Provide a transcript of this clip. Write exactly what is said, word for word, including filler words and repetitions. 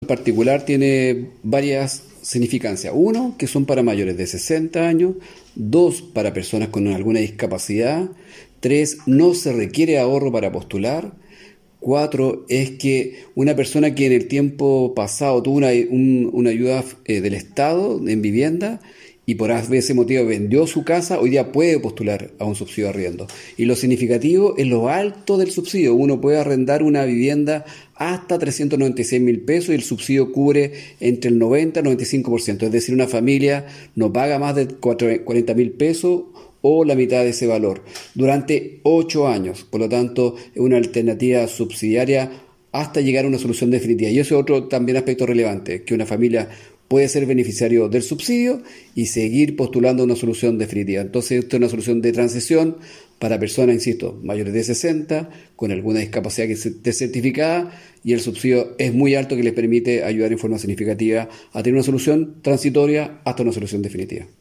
particular tiene varias significancias. Uno, que son para mayores de sesenta años. Dos, para personas con alguna discapacidad. Tres, no se requiere ahorro para postular. Cuatro, es que una persona que en el tiempo pasado tuvo una, un- una ayuda eh, del Estado en vivienda y por ese motivo vendió su casa, hoy día puede postular a un subsidio de arriendo. Y lo significativo es lo alto del subsidio. Uno puede arrendar una vivienda hasta trescientos noventa y seis mil pesos y el subsidio cubre entre el noventa y noventa y cinco por ciento. Es decir, una familia no paga más de cuarenta mil pesos o la mitad de ese valor durante ocho años. Por lo tanto, es una alternativa subsidiaria hasta llegar a una solución definitiva. Y ese es otro también aspecto relevante, que una familia puede ser beneficiario del subsidio y seguir postulando una solución definitiva. Entonces, esta es una solución de transición para personas, insisto, mayores de sesenta, con alguna discapacidad que esté certificada, y el subsidio es muy alto, que les permite ayudar en forma significativa a tener una solución transitoria hasta una solución definitiva.